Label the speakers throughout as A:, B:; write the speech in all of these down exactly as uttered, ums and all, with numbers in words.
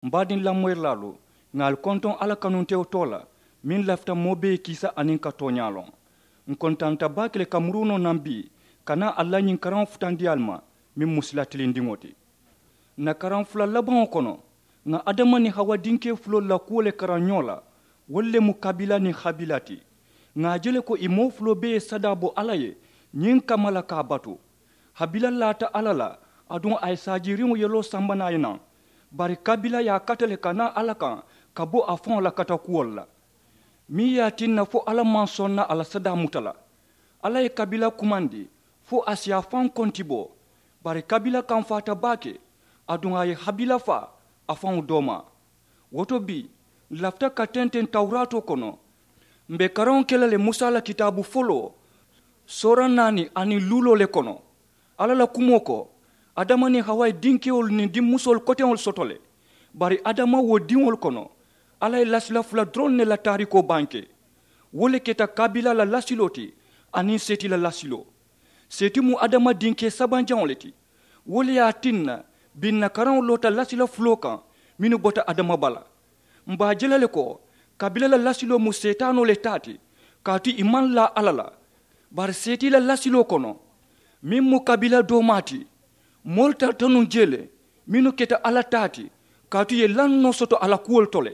A: mbadin lamoy lalu ngal konton ala kanunte tola min lafta mobe kisa anin ka tonyalon nkontanta bakle kamruno nambi kana alla nyin karan futandi alma min muslatili ndingoti na karan fula laban kono nga adama ni hawa dinke fulo la kuole karanyola wolle mu kabila ni habilati nga jele ko imo fulo be sadabo alaye nyin kamala ka batu habila lata alala adun ay sajirimu yelo sambana ina bari kabila ya katale kana alaka kabo afon la katakuola mi ya tinna fo ala mansonna ala sada mutala ala e kabila kumandi fo asia fan kontibo bari kabila kan fata bake adun ay habila fa afon doma woto bi lafta katenten tawrato kono mbe karon kelale musa la kitabu folo sora nani ani lulo le kono ala la kumoko adama ni hawai dinkeol ni dimmusol koteol sotole bari adama wo diŋol kono ala lasila fula dron ne la tariko banke wole keta kabila la lasiloti ani seti la lasilo seti mu adama dinke sabanjaoleti wole ya tinna binna karan lota lasila flokan minu bota adama bala mba jelale ko kabila la lasilo mu setano le tati kati iman la alala bar seti la lasilo kono min mu kabila do mati molta tanu jele minu keta ala tati kati ye lanno soto ala kuol tole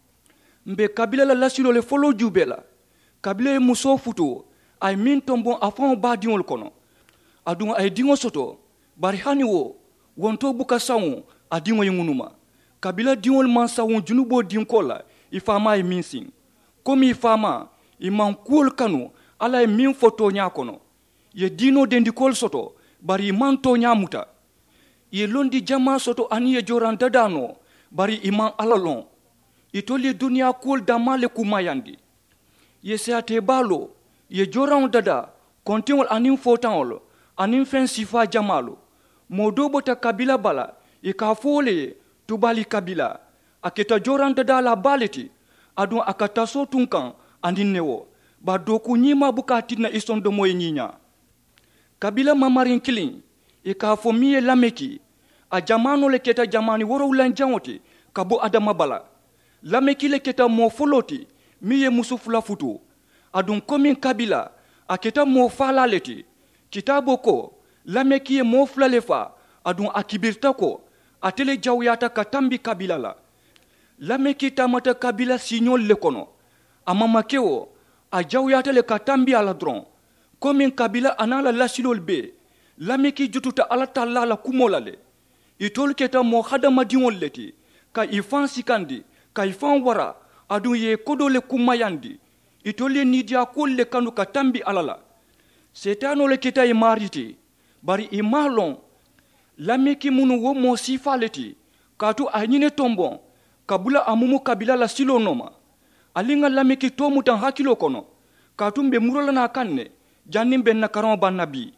A: mbe kabila la lasilo le folo jubela kabila e muso futo ay min tombon afan badiol kono adun ay dingo soto bari hani wo wonto buka sawu adingo yunuma kabila diol man sawu junubo dinkola ifama e minsin komi ifama iman kuol kanu ala e min foto nya kono ye dino dendikol soto bari iman to nyamuta ye londi jama soto ani ye joran dadano bari iman alalon itoli dunia kul damale kumayandi ye seate balo ye joran dada kontiol anin fotanol anin fen sifa jamalo modo bota kabila bala e ka fole tubali kabila aketa joran dada la baleti adun akataso tunkan anin newo ba doku nyima bukati na isondo moye nyinya kabila mamarin kilin e ka fo miye lameki a jamano le keta jamani woro ulanjanoti kabo adama bala lameki le keta mo foloti miye musufula futu adun komin kabila a keta mo fala leti kitabo ko lameki e mo flalefa adun akibirta ko atele jawyata katambi kabila la lameki tamata kabila signol le kono amama kewo a jawyata le katambi ala dron komin kabila anala lasilol be lameki jututa ala talla la kumolale itol keta mo hadama diŋol leti ka ifan sikandi ka ifan wara adu ye kodole kumayandi itol ye nidia kolle kanu ka tambi alala setano le keta e mariti bari imalon lameki munu wo mo sifaleti katu anyine tombon kabula amumu kabila la silo noma alinga lameki tomu tan hakilo kono katu mbe murola na kanne jannim ben na karon bannabi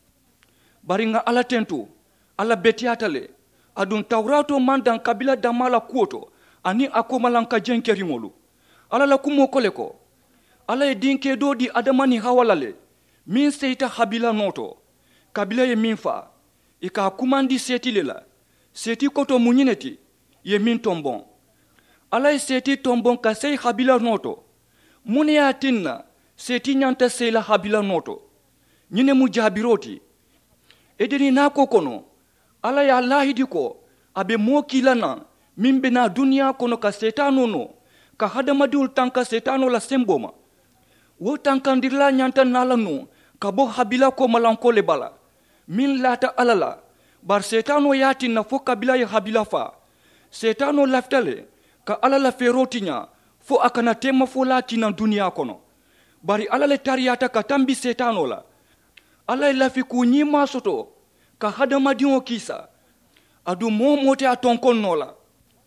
A: bari nga ala tento ala betiatale adun tawrato mandan kabila damala kuoto ani akomalanka jenkerimolu ala la kumo koleko ala e dinke do di adamani hawalale min seita habila noto kabila ye minfa ika kumandi seti lela seti koto munyineti ye min tombon ala e seti tombon ka sei habila noto mune ya tinna seti nyanta seila habila noto nyine mujabiroti edeni nako kono ala ya lahidi ko abe mokilana mimbe na dunia kono ka setano no ka hadamadul tanka setano la semboma wo tankandirla nyanta nala no ka bo habila ko malanko le bala min lata alala bar setano yati na fo kabila ya habila fa setano laftale ka alala ferotinya fo akana tema fo lati na dunia kono bari alale tariyata ka tambi setano la ala lafi ku nyima soto ka hadama diŋo kisa adu mo mote a tonkon nola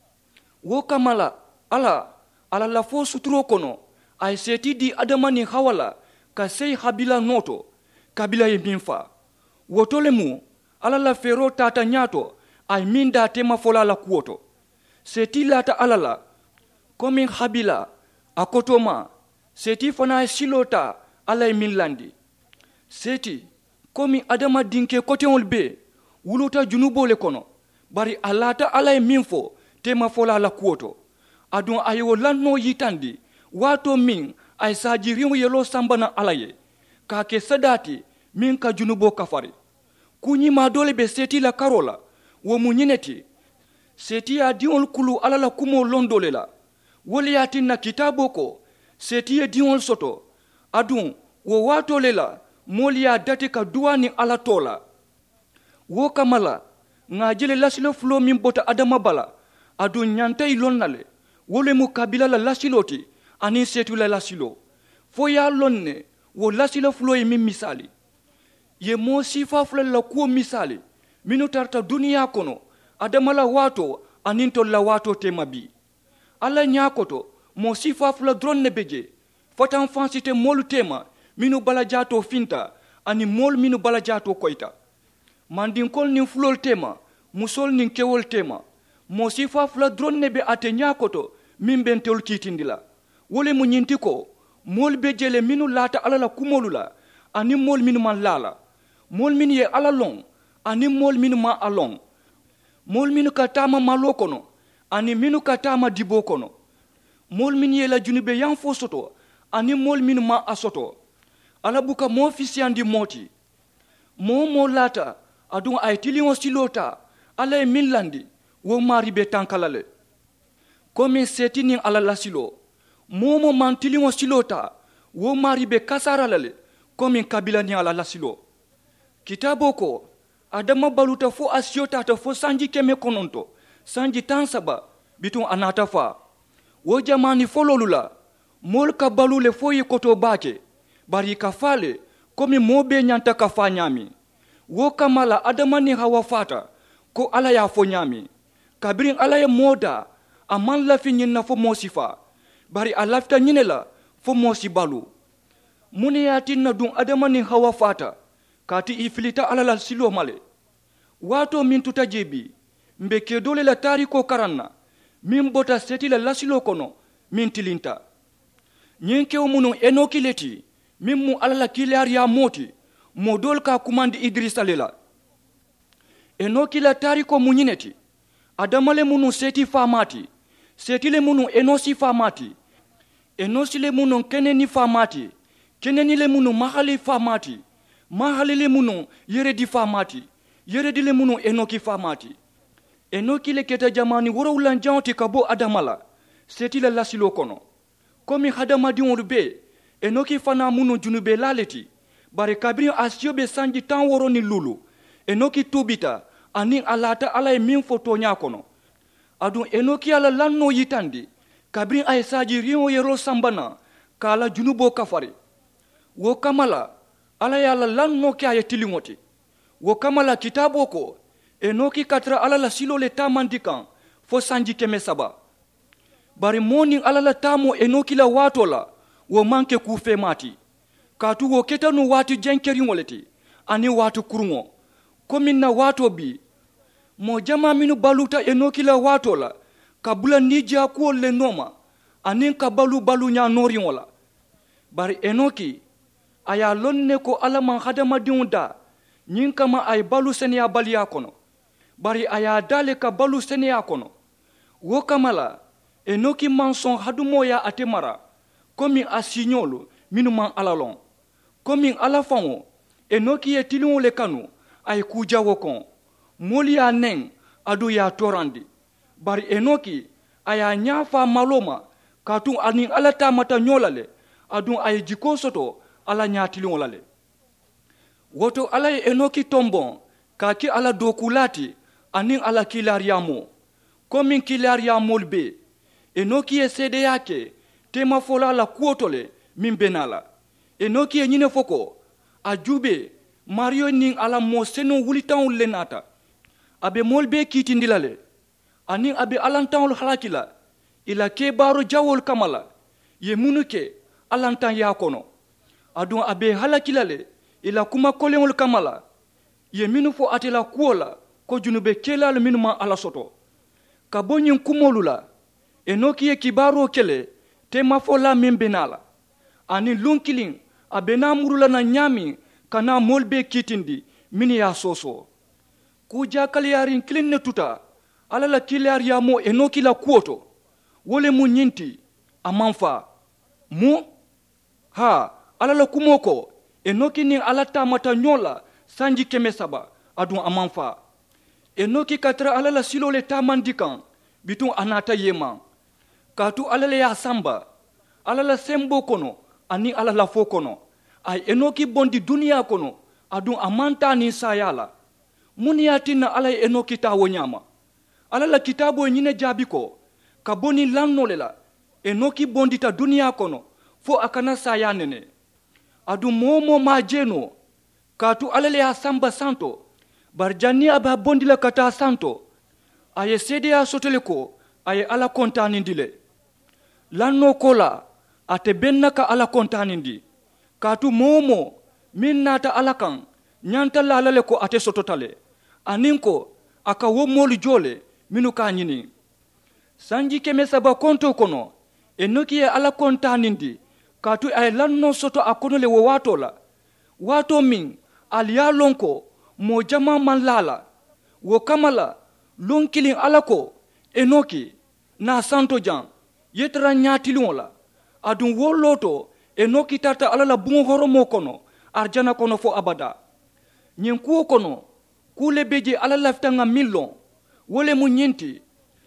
A: wo kamala ala ala la fo suturo kono ay seti di adama ni hawala ka sei habila noto kabila ye minfa wotole mu ala la fero tata nyato ay minda tema fola la kuoto seti lata ala la komi habila akotoma seti fana silota ala minlandi seti komi adama dinke koteol be wuluta junubo le kono bari alata ala e minfo tema fola la kuoto adun ayo lanno yitandi wato min ay sajiriyo yelo sambana alaye ka ke sadati min ka junubo kafari kunyi ma dole be seti la karola wo munyineti seti ya diol kulu alala kumo londole la woli yatinna kitabo ko seti ya diol soto adun wo wato lela moli ya dati ka duwani ala tola wo kamala ngajele lasilo flo min bota adama bala adun nyantay lonnale wole mu kabila la lasiloti ani setu la lasilo fo ya lonne wo lasilo flo e min misali ye mo sifa flo la ko misali minu tarta duniya kono adama la wato aninto la wato temabi ala nyakoto mo sifa flo dronne beje fotan fansite molu tema minu bala jato finta ani mol minu bala jato koita mandinkol nin fulol tema musol nin kewol tema mo sifa flo dronne be ate nyakoto min bentol kitindila wole mu nyinti ko mol be jele minu lata ala la kumolula ani mol minu man lala mol min ye ala long ani mol minu ma along mol minu katama malo kono ani minu katama dibo kono mol min ye la junube yan fo soto ani mol minu ma asoto ala buka mo fisiandi moti mo mo lata adun ay tilion silota ala min landi wo mari be tankalale komi setini ala lasilo momo mantilion silota wo mari be kasaralale komi kabila ni ala lasilo kitabo ko adama baluta fo asiota ta fo sanji keme kononto sanji tansaba bitun anata fa wo jamani fololula mol ka balule fo yikoto bake bari kafale komi mobe nyanta kafanyami wo kamala adama ni hawa fata ko ala ya fo nyami kabirin ala ya moda aman lafi nyina fo mosifa bari alafta nyinela fo mosi balu muni yatinna dun adama ni hawa fata kati ifilita ala la silo male wato min tutajebi mbe kedole la tariko karanna min bota seti la lasilo kono min tilinta nyenke munu enoki leti min mu ala la kilari ya moti modol ka kumandi Idrisa lela enoki la tariko munyineti adamale munu seti famati seti le munu enosi famati enosi le munu keneni famati keneni le munu mahali famati mahali le munu yeredi famati yeredi le munu enoki famati enoki le keta jamani woro ulanjanti kabo adamala seti le lasilo kono komi hadama diwon be enoki fana munu junube laleti bare kabri asyobe sanji tan woro ni lulu enoki tubita ani alata ala e min foto nya kono adun enoki ala lanno yitandi kabri ay saji riyo yero sambana kala junubo kafari wo kamala ala ya lanno kya yetilingoti wo kamala kitabo ko enoki katra ala la silo le tamandikan fo sanji keme saba bari morning ala la tamo enoki la watola wo manke ku fe mati katu wo ketanu watu jenkeri ngoleti ani watu kurungo komin na wato bi mo jama minu baluta enoki la watola kabula nija ko le noma anin ka balu balu nya nori ngola bari enoki aya lonne ko alama hadama diunda nyin kama ay balu senia balia kono bari aya dale ka balu senia kono wo kamala enoki manson hadumo ya atemara komi asignolo minu man alalon komi alafango enoki ye tilon le kanu ay kuja wokon moli ya nen adu ya torandi bari enoki aya nyafa maloma katun anin alata mata nyolale adu ay jiko soto ala nyatilon lale woto ala enoki tombon kaki ala dokulati anin ala kilariamo komi kilariamo be enoki ye sede yake tema fola la kuotole min benala enoki ye nyine foko ajube mario ning ala mo seno wulitan lenata abe molbe kitindilale anin abe alantan halakila ila ke baro jawol kamala ye munuke alantan ya kono adun abe halakilale ila kuma kolengol kamala ye minu fo atela kuola ko junube kelal minu ma ala soto kabonyin kumolula enoki ye kibaro kele tema fola min benala ani lunkilin abena murula na nyami kana molbe kitindi mini ya soso kuja kaliyarin kilin ne tuta ala la kilariya mo enoki la kuoto wole mu nyinti amanfa mu ha ala la kumoko enoki ni ala tamata nyola sanji keme saba adun amanfa enoki katra ala la silo le tamandikan bitun anata yema katu ala le ya samba ala la sembo kono ani ala la fo kono ay enoki bondi dunia kono adun amanta ni sayala muniyatina ala enoki ta wonyama ala la kitabo nyine jabi ko ka boni lanno le la enoki bondi ta dunia kono fo akana saya nene adu momo majeno katu ala le ya samba santo barjani aba bondi la kata santo aye sede ya sotele ko aye ala kontanindile lanno kola ate bennaka ala kontanindi katu momo min nata ala kan nyanta lalale ko ate sototale aninko aka wo molu jole minu ka nyini sanji keme saba konto kono enoki e ala kontanindi katu ay lanno soto akono le wo wato la wato min aliya lonko mo jama man lala wo kamala lonkilin alako enoki na santo jan yetra nyatilon la adun wo loto enoki tata ala la bon horomo kono arjana kono fo abada nyen kuo kono kule beje ala laftanga millon wole mu nyinti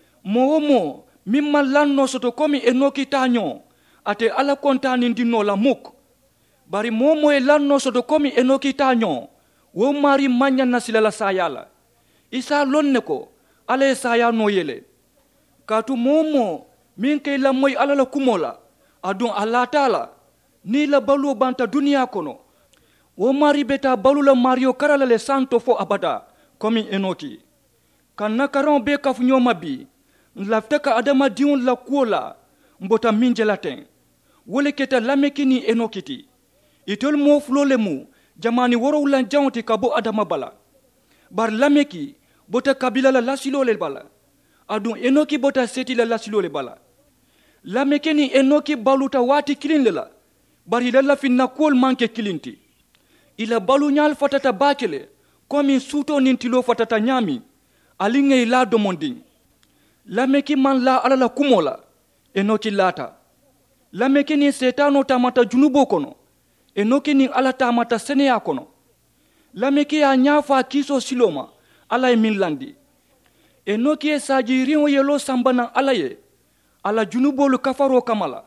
A: mo mo mimma lanno soto komi enoki tanyo ate ala kontani ndino la muk bari momo e lanno soto komi enoki tanyo wo mari manya nasila la sayala isa lonne ko ala saya no yele katu momo min kay la moy ala la kumola adun ala taala ni la balu banta dunia kono wo mari beta balu la mario karala le santo fo abada komi enoki kan nakaron be kaf nyoma bi laftaka adama diun la kuola mbota minjelaten wole keta lamekini enokiti itol mo flole mu jamani woro ulan jawnti kabo adama bala bar lameki bota kabila la lasilo le bala adun enoki bota seti la lasilo le bala lamekeni enoki baluta wati kilin le la bari la finna kol manke kilinti ila balu nyal fatata bakele komi suto nintilo fatata nyami alinge ila domonding lameki man la ala la kumola enoki lata lameki ni setano tamata junubo kono enoki ni ala tamata seneya kono lameki ya nyafa kiso siloma ala min landi enoki e sajirin yelo sambana ala ye ala junubolu kafaro kamala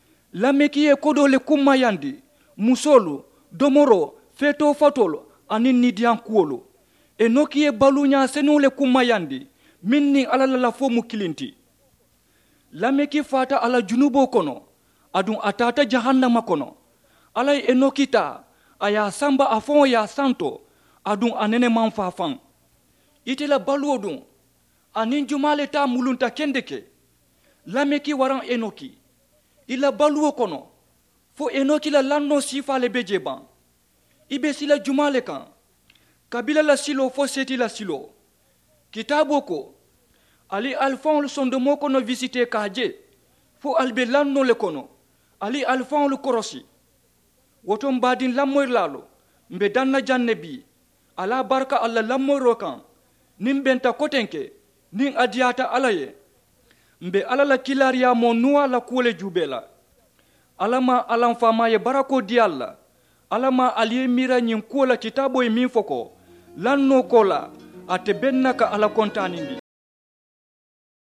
A: lameki e kodole kumayandi musolu domoro feto fatolo anin nidian kuolo enoki e balunya senule kumayandi minni ala la fomu kilinti lameki fata ala junubo kono adun atata jahannama kono ala enokita aya samba afon ya santo adun anene manfafan itela balodun anin jumale ta mulunta kendeke lameki waran enoki ila baluo kono fo enoki la lanno sifa le bejeban ibe sila jumale kan kabila la silo fo seti la silo kitabo ko ali alfan le sondomo kono visite kaje fo albe lanno le kono ali alfan le korosi woto mbadin lamoy lalo mbe danna janne bi ala barka alla lamoy rokan nim benta kotenke nin adiyata alaye mbe ala la kilariya mo nuwa la kule jubela alama alam fama ye barako dialla alama aliye mira nyin kola kitabo e min foko lanno kola ate bennaka ala kontanindi